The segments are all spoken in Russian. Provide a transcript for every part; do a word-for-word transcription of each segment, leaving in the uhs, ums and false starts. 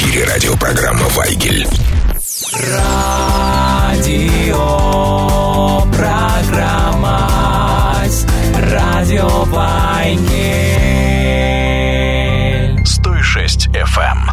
эфире радиопрограмма «Вайгель». Радио программа Радио Вайгель. сто шесть эф эм.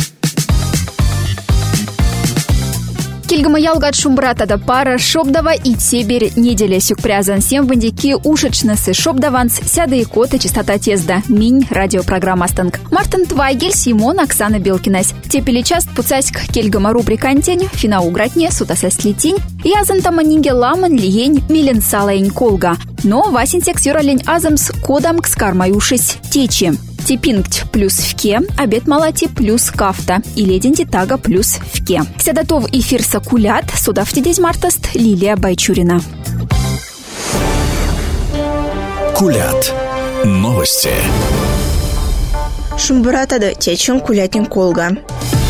Кильгама ялгат шумбратада пара шобдава и тебер неделя сюкпрязан сем вандики ушечнысы шобдаванс сяда и кота чистота тезда. Минь радиопрограмма Станк. Мартин Твайгель, Симон, Оксана Белкинась. Тепели част пуцаськ Кильгама рубрика антень, фина угратне, сутасась летинь. Язан таманинге ламан лиень, милен салаень колга. Но васинтек сюралень азамс кодам к скармаюшись течи. Типингть плюс вке, обед малати плюс кафта и леденти тага плюс вке. Седатов эфир сакулят, судавти десь мартаст Лилия Байчурина. Кулят. Новости. Шумбратада течен кулятин колга.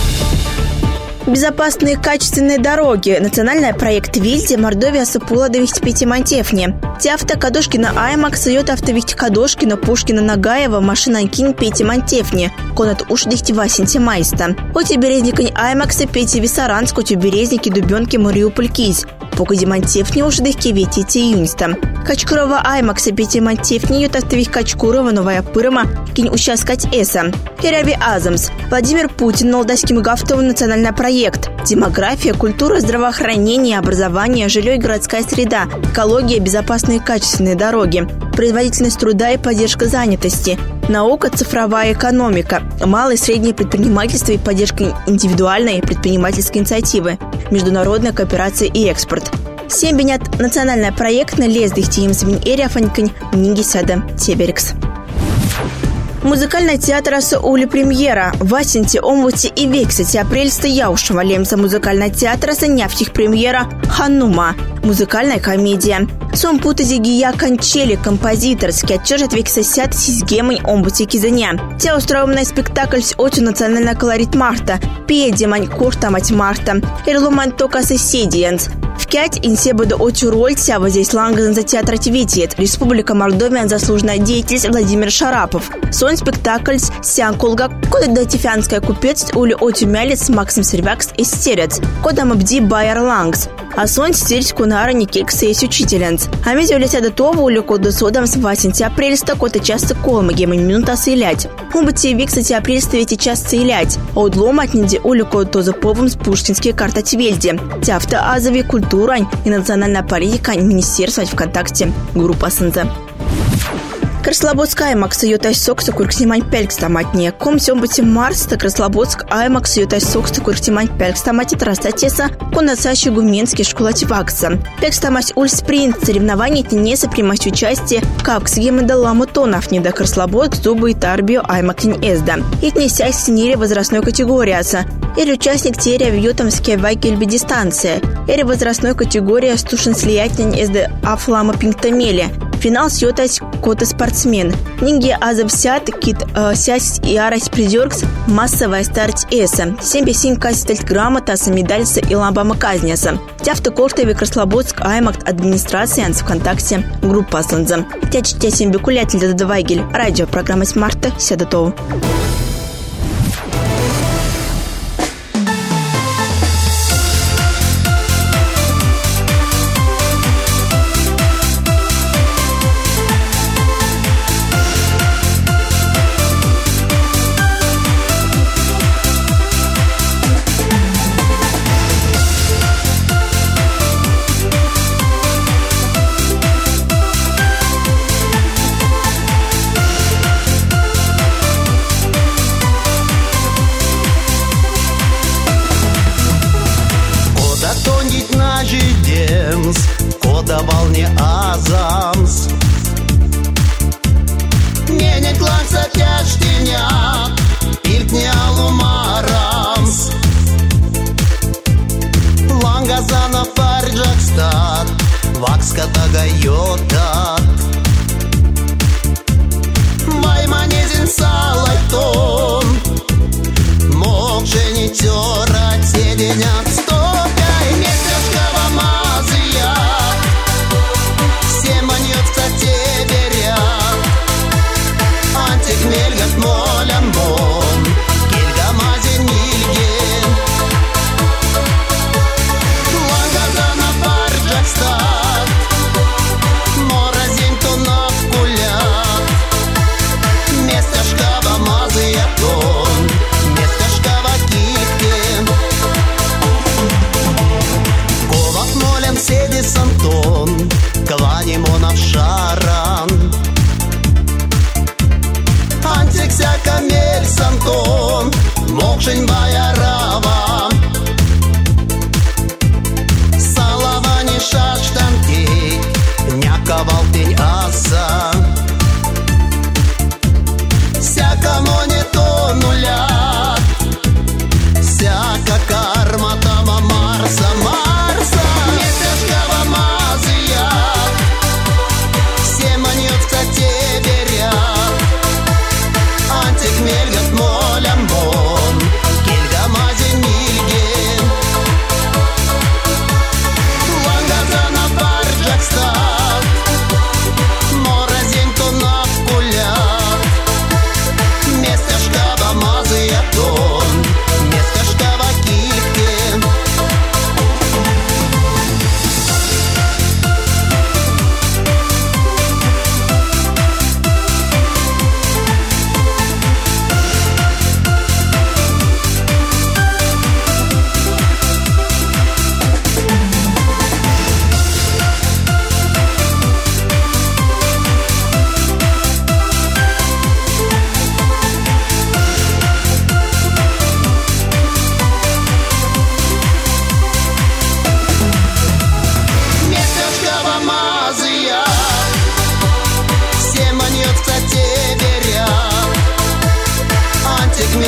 Безопасные качественные дороги. Национальный проект Вильде Мордовия сапула до Вихтепети Мантефни. Тяфта Кадошкина Аймак сает автовихти Кадошкина Пушкина Нагаева машина Кинь Пети Мантефни. Конат уж дихти Васинти Майста. Оти березникань Аймакса Пети Висаранск, оти березники Дубенки Мариуполь Киз. Покади Мантефни уж дихти Ветити Юнста. Качкурова Аймакса Пети Мантефни ют автових Качкурова Новая Пырма Кинь Ущаскать Эса. Херави Азамс. Владимир Путин Молдавским Гафтовым национальный проект. Демография, культура, здравоохранение, образование, жилье и городская среда, экология, безопасные и качественные дороги, производительность труда и поддержка занятости, наука, цифровая экономика, малое и среднее предпринимательство и поддержка индивидуальной предпринимательской инициативы, международная кооперация и экспорт. Семь бенят национальный проект на лез дихтием свинь эриафанькань нингисада Теберикс. Музыкальный театр Ули премьера. Васинти, Омвути и Вексити апрельста яушева лемса музыкальный театр Няфтих премьера Ханума. Музыкальная комедия. Сом путази гия кончели композитор скетчержет векса сят сизгемань Омвути кизаня. Те устроенный спектакль с отю национальный колорит марта. Педимань куртамать марта. Ирлуман тока соседиенс. В кять инсе буду отю роль тява здесь лангазан за театр Тивитиет. Республика Мордовия заслуженная деятельность Владимир Шарапов. Сон спектакль сян колга кода датифянская купец ули отю мялец Максим Сервякс и стерец. Кодам обди байер лангс. А сон стерць кунара никек сейс учителенс. А меди улетя до того ули кода содам с васинти апрельста кота часто колма гемань минута силять. Умбати виксати апрельста ведь часто силять. А удлом от неди ули кода тоза повым с пуштинские карта Твельди. Тяфта азови культурань и национальная политика министерства ВКонтакте. Группа Санза. Краслободск Аймакс ютай сокса курксимань пелькстаматне. Ком сёмбати Марста Краслободск Аймакс ютай сокса курксимань пелькстамати трастатеса конацащи гуменский школати вакса. Пелькстамать уль спринт соревнований тенеса примать участие капкс гемеда ламутонов не до Краслободск зубы и тарбио Аймактин эзда. Их несясь синере возрастной категорияса. Или участник терия вьютомские вайкельби дистанция. Или возрастной категория стушен слиятнень эзда афлама пинктамели. Финал сьотась кота спортсмен. Нинги азов сят кит э, сясь и арась придёркс массовая старт эса. Семь син кастельт грамотаса медальса и ламбама казняса. Тяфта кортове Краслободск Аймакт администрация в ВКонтакте группа Санза. Тячтя семь бекулятель до Вайгель. Радио программа с марта сядатоу. Кода волне азамс не не кланца тяжтиня пиртня лумарамс лангазана фарджакстат вакска тагайота вайманезин салайтон мог же не тёрать седеня стопя и метрашкова мазия. Все маньётся теберя Антик мельгас молям бом Кельгамазин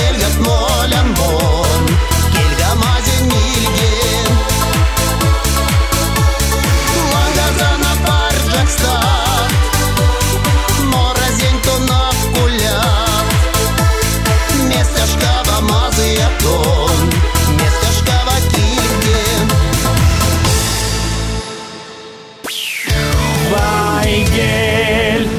келгас молям мон, келга мазен нилген. Лагазана баржакста, моразень тонав кулят. Местяшкава мазы атон, местяшкава килген. Вайгель.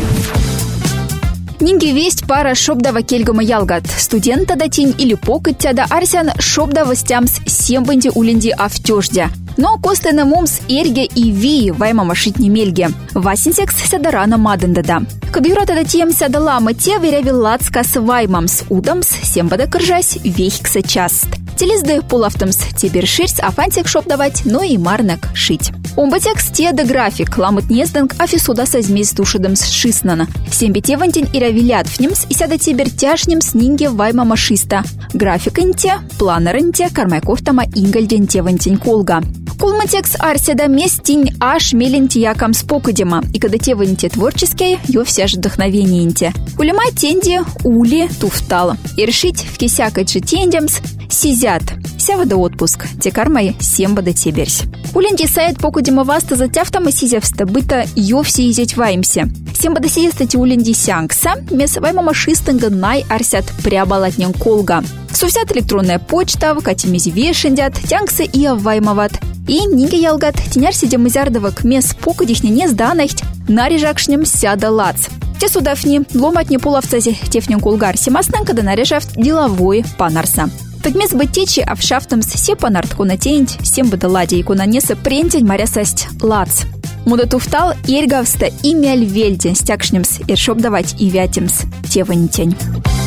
Нинги весть пара шобдава кельгама ялгат. Студента датень или покыття да арсян шобдава стямс сембанди улинди автёждя. Но костена мумс эрге и ви вайма машитни мельге. Васинсекс сядарана мадындада. Кабюрата датьем сядалама те верявил лацкас ваймамс удамс сембада кыржась вехикса част. Телезды пулавтамс теперь ширс афантик шобдавать, но и марнак шить. Умбатекс те да график ламут незданг афисуда созмесь душидамс шиснана. Сембите вантень и равилят в немс и сяда тибер тяжнемс нинге вайма машиста. График инте, планер инте, кармайковтама ингальден те вантень колга. Кулматекс арседа местень аш меленти якам спокудема, и когда те вынте творческие, ё вся же вдохновение инте. Улема тенди, ули, туфтала. И решить в кисякать же тендемс, сизят. Сявада отпуск, те кармай сембада теберсь. Уленди сайт покудема васта затявтама сизявста быта ё все изять ваймсе. Сембада сизястати уленди сянгса, мес вайма машистанга най арсят приабалатнен колга. Сувсят электронная почта, вкатимизи вешендят, тянгса и аваймават. И ниге ялгат тенер сидемызярдовак мес покудихне не сданахть, нарежакшнем сяда лац. Те судафни ломатне половцази тефнен кулгар семаснанка да нарежавт деловой панарса. Тагмес бытечи авшафтамс се панартку натенить, сем бада ладя ику нанеса прентень марясасть лац. Муда туфтал эргавста и мяльвельден стякшнемс иршоп давать и вятемс теванитень.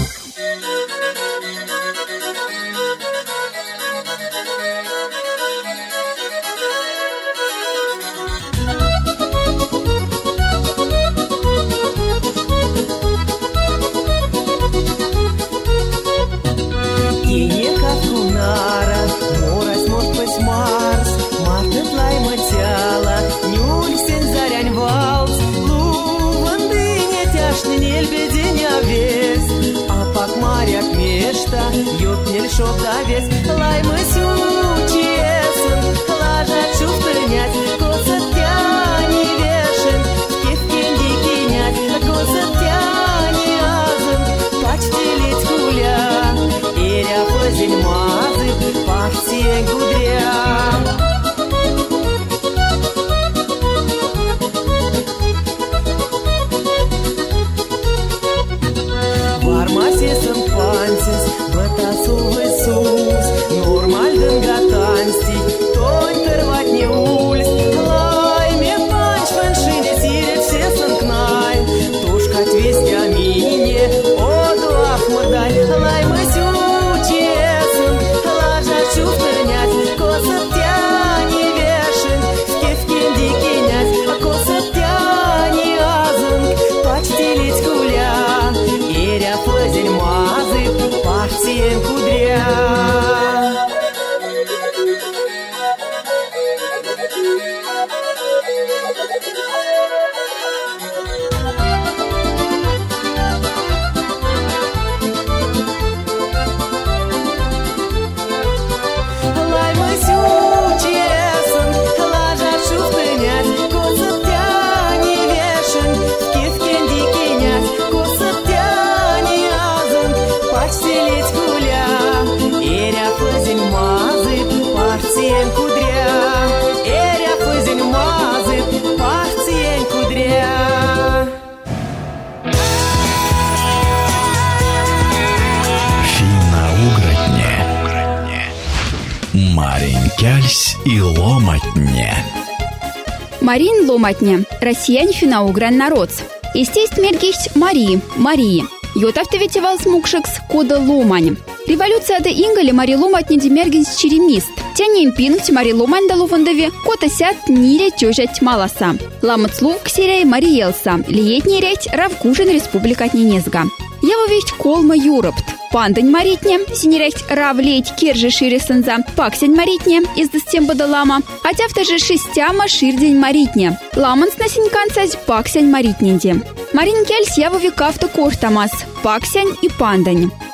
Шоптавец, лаймы сючесен, лажат шуфтынять, косат тяни вешен, кефкенди кинять, косат тяни азын, пачтелить куля, эря пызень мазы, пахтень кудря. Вармасесен пантис, батасовый сус, нормальден гатансти, тонь тырвать не ульс, лайме панч фэншине сирет сесен кнай, тушкать весть амине, оду ахмурдай, лаймы сючесен, лажа чуфтынять, косат тяни вешен, кефкенди кинять, а косат тяни азын, пачтелить куля, эря флазель мазы, пахтень кудря. Лаймы сючесен, лажат шуфтынять, косат тяни вешен, кефкенди кинять, косат тяни азын, пачтелить куля, эря флазень мазы, пахтень кудря, эря флазень мазы, пахтень кудря. Финно-угротне, Маринкяльсь и ломатне. Марин ломатне, россияне финно-угран народ. Естест мергихть Марии, Марии. Йотавтовите смукшекс кода ломань. Революция да ингали Мари ломатне демергинс черемист. Тянем пинкт Мари ломань да луфандове, кота сят нире тёжать маласа. Ламат слув ксерей Мариелса, лиетний рейт равкужен республика Ненезга. Яво весть колма юропт. Пандань маритне, синерехть равлеть кержи ширесенза, паксень маритне, из дестем бадалама, хотя в же шестяма ширдень маритне. Ламанс на синьканцась паксень маритненде. Марин кельс яво векавта кортамас, паксень и пандань.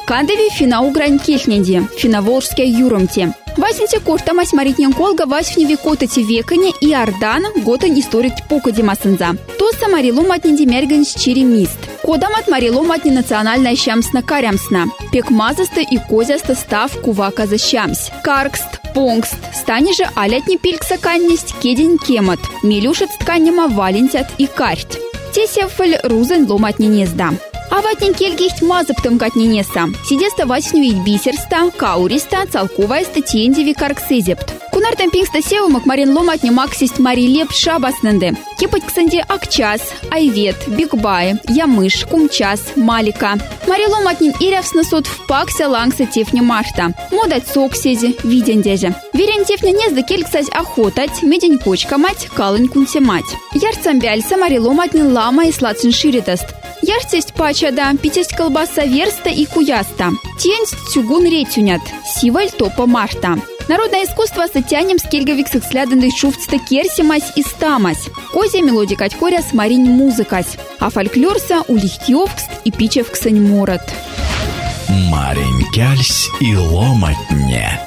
Кандови финау грань кельнеди, финаволжская юромти. Васенте кошта масьмаритнен колга васьвневи котати векане и ордан готан историк покоди масынза. То самарилу матни демярган щири мист. Кодам отмарилу матни национальная щамсна карямсна. Пекмазаста и козяста став кувака за щамсь. Каркст, понгст, станеже алятни пилькса каннесть кедень кемат. Милюшет тканема валентят и карть. Тесефель рузен ломатни незда. А ватнин кельгихт мазыптым катнинеса. Сидеста васьнюить бисерста, кауриста, цалковайста тиендеви карксезепт. Кунартам пингста сеу макмарин ломатни максист мари леп шабасненде. Кипать ксанде акчас, айвет, бигбай, ямыш, кумчас, малика. Мари ломатнин ирявсна сот в пакся лангса тефни марта. Модать соксези, видендеже. Верен тефня незда кельксась охотать, медень кочка мать, калынь кунсе мать. Ярцам бяльса мари ломатнин лама и слацин ширитаст. Ярцесть пачада, питесть колбаса верста и куяста. Тенсть тюгун ретюнят, сиваль топа марта. Народное искусство сатянем скельговиксых сляденных шуфтста керсимась и стамась. Козя мелодика коря с маринь музыкась. А фольклорса улихтьевкст и пичевксань морот. Марин кяльсь и ломатне.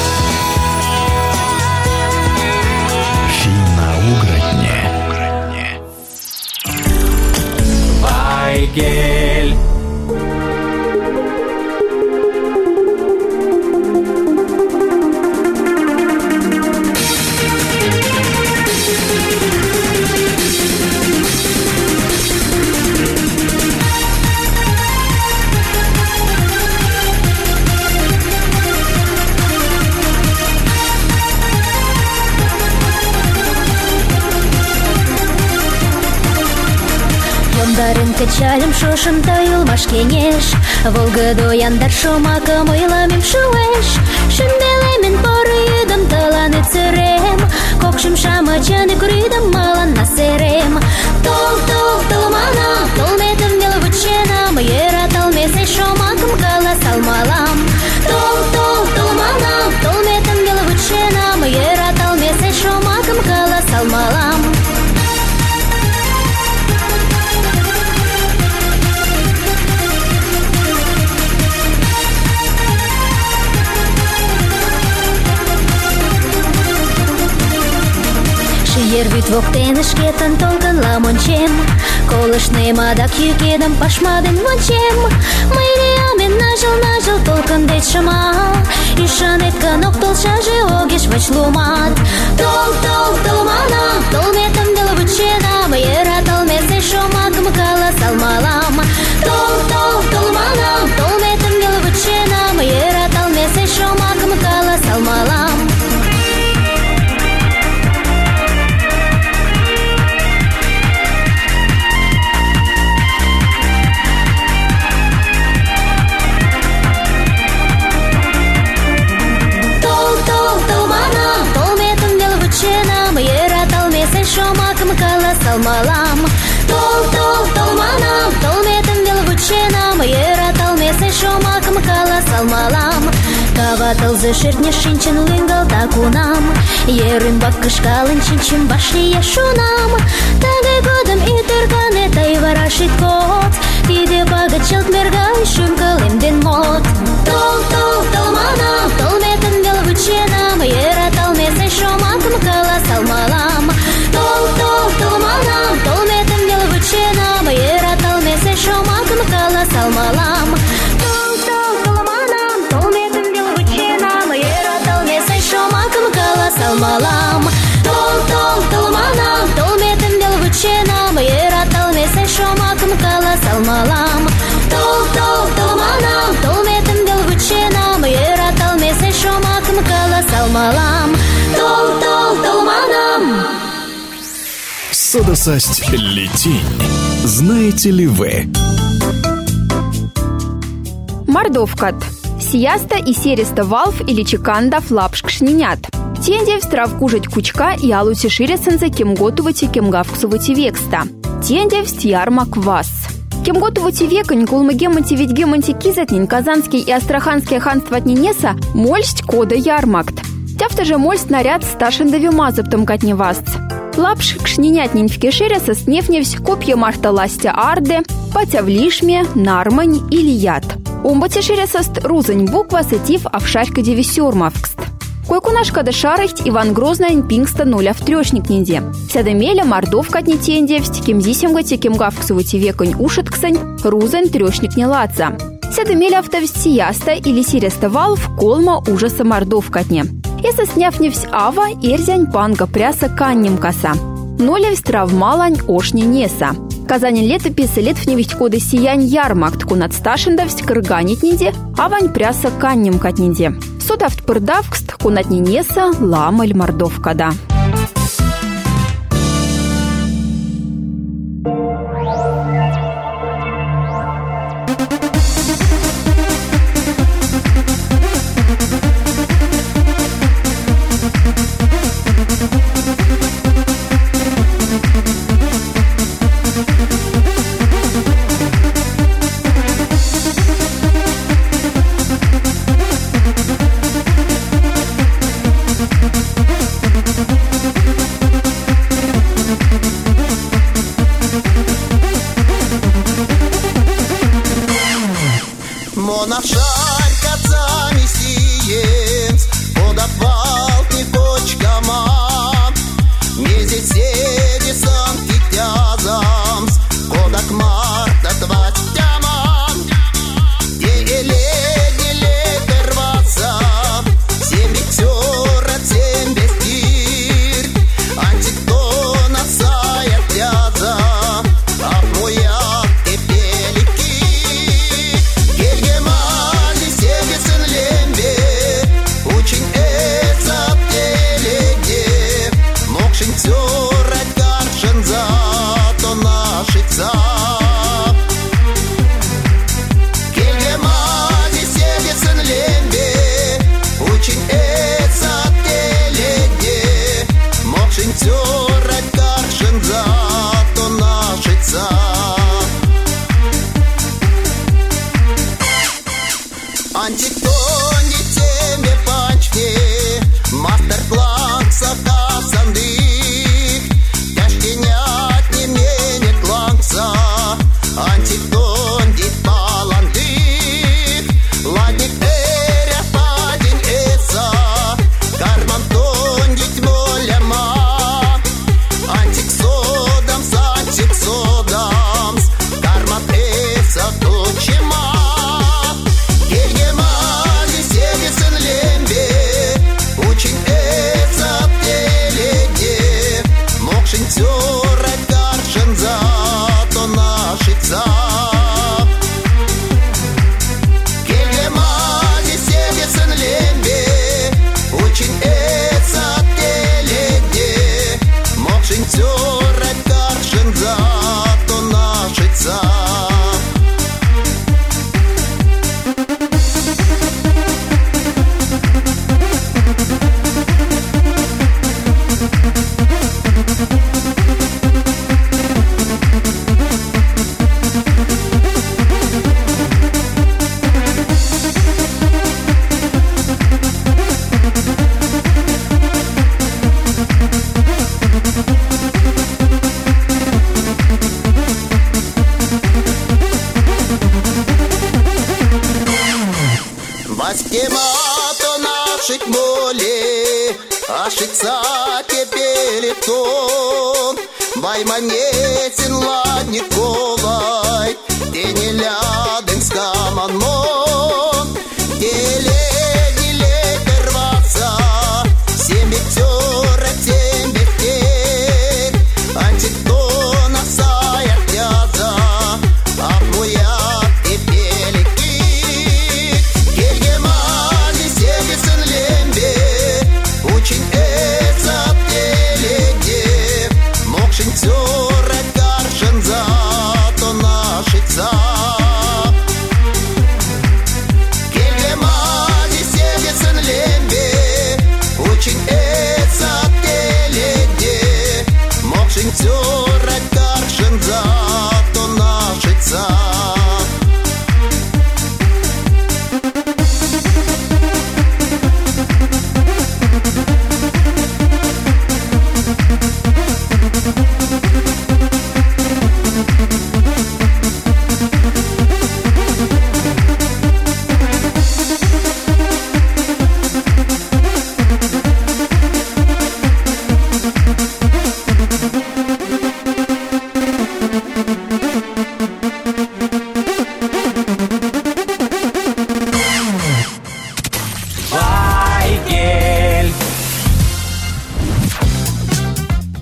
Финаугратне. Вайгель. Дарын качалем шошым тайыл машкенеш Волгадо яндар шомакым ойламем шуэш Шынделемен поры юдым тыланет сырем Кокшым шамычаны куридым малан насерем Тол, тол, тол манам, толметым вел вученам Ера толмесе шомакым каласал малам Тол, тол, тол манам, толметым вел вученам Ера толмесе шомакым каласал малам Ервит воктене шкетан толкан ламончем Колышнем адак юкедам пашмаден вончем Мыйриамен нажыл-нажыл толкан дет шама Ишанет канок толшаже огеш вач лумат Тол, тол, тол манам, толметам дел вученам Ера толмесе шомакым каласал малам Тол, тол, тол манам, толметам дел вученам Ера толмесе шомакым каласал малам шомакым каласал малам Тол, тол, тол манам, толметым вел вученам Ера толмесе шомакым каласал малам Кава тылзе шертне шинчен лынгал такунам Ерым бак кышкалын чинчим башлие шунам Тагай годым и тыргане тай варашит кот Тиде пагат чылт мергай шумкалым ден мот Тол, тол, тол манам, толметым вел вученам Ера толмесе шомакым каласал малам Тол, тол, тол манам, толметым вел вученам Ера толмесе шомакым каласал малам Тол, тол, тол манам, толметым вел вученам Ера толмесе шомакым каласал малам Тол, тол, тол манам, толметым вел вученам Ера толмесе шомакым каласал малам Тол, тол, тол манам, толметым вел вученам Ера толмесе шомакым каласал малам Тол, тол, тол манам. Содосасть летень. Знаете ли вы? Мордовкат. Сияста и сереста валф или чекандав лапшк шнинят. Тендев стравкужить кучка и алути ширесензе кем готовати кем гавксовати векста. Тендев стьярма квас. Кем готовати векань кулмы гемонти ведь гемонти кизатнин казанский и астраханские ханства отнинеса мольсть кода ярмакт. Тяфта же мольсть наряд сташендови мазыптом катневастц. Лапш кшнинятнин в кешереса снефневсь копья марта ластя арде, патя в лишме, нармань или яд. Умбати шересост рузань буква сетив авшарька девисюрмавкст. Койкунашка дешарыхть Иван Грозный пингста нуля в трёшник нинде. Сядемеля мордовка от нетендевсть, кемзисемга текемгавксувати веконь ушетксань, рузань трёшник не лаца. Сядемеля автовсть сияста или сиреставал в колма ужаса мордовкатне. Если сняв невсть ава, эрзянь панга пряса каннем коса. Нолевсть травмалань ошни неса. Казанин летописи лет в невесть коды сиянь ярмакт кунат сташендовсть кырганит нинде, авань пряса каннем катнинде. Судавт пырдавкст кунат нинеса ламаль мордовкада.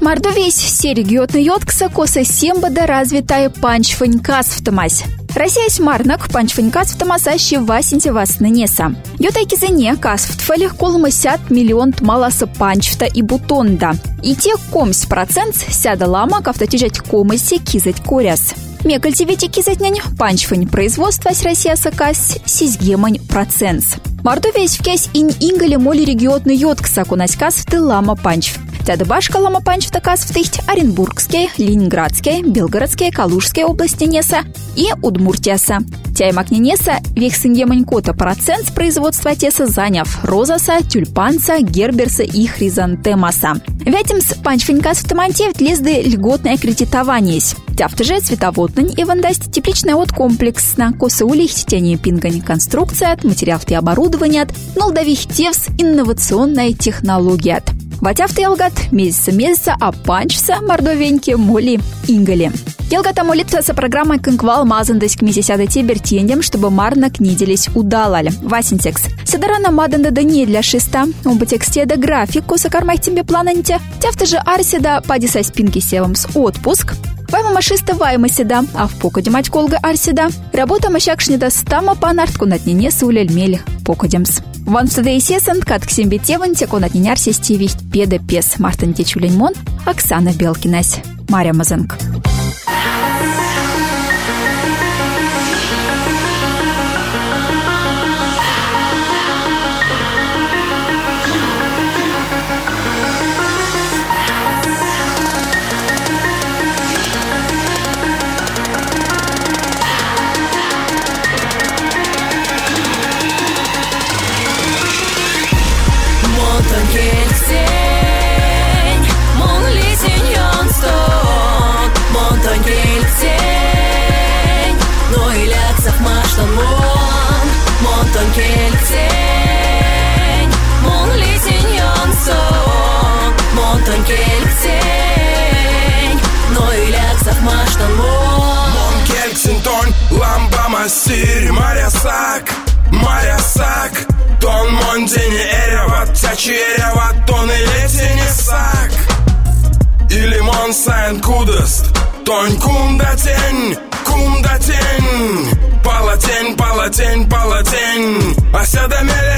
Мордовесь серегиотный йоткса коса сембада развитая панчфанькас в Томасе. Россия с марнак панчфанькас в Томасаще васенте вас нанеса. Йотайки зене кас в тфалих колмасят миллион тмаласа панчфта и бутонда. И те комс процент сяда лама кафтатижать комаси кизать коряс. Мекальтивите кизатнянь панчфань производства с Россия сакась сизгемань процент. Мордовесь в кесь ин ингале моли региотный йоткса кунаськас в тылама панчф. Тядыбашка лама панчф такас в тыхть Оренбургской, Ленинградской, Белгородской, Калужской области неса и Удмуртияса. Тяймак ненеса вехсингеманькота процент производства теса заняв розаса, тюльпанца, герберса и хризантемаса. Вятимс панчфанькас в Таманте лезды льготное кредитование. Тяфтыже цветоводнань и вандасть тепличная от комплексно, косы улихть тяни пингань конструкция, материал и оборудование, нолдових тевс инновационная технология. Ватяфты елгат месяца-месяца, а панчса мордовеньки моли ингали. Елгата молится со программой «Кынквал мазандась к месяца тебер тендем», чтобы марнак неделись удалали. Васинтекс. Седарана маданда да не для шеста. Оба тексте да график, коса кармай тебе плананте. Тяфты же арсида падиса спинки севам с отпуск. Вайма машиста вайма седа, а в покоде мать колга арсида. Работа мащакшнида стама панартку над нене сулельмель покодемс. Ван встадейсесен катк сембе теван теко над ненярсе стивихт педа пес Мартин Течуленьмон, Оксана Белкинась, Мария Мазанг. Сири, Марясак, Марясак, тон Мондини Эреват, Тячи Эреват, тон и летини сак. И лимон сайн кудост, тон кумдатень, кумдатень, палатень, палатень, палатень, а седа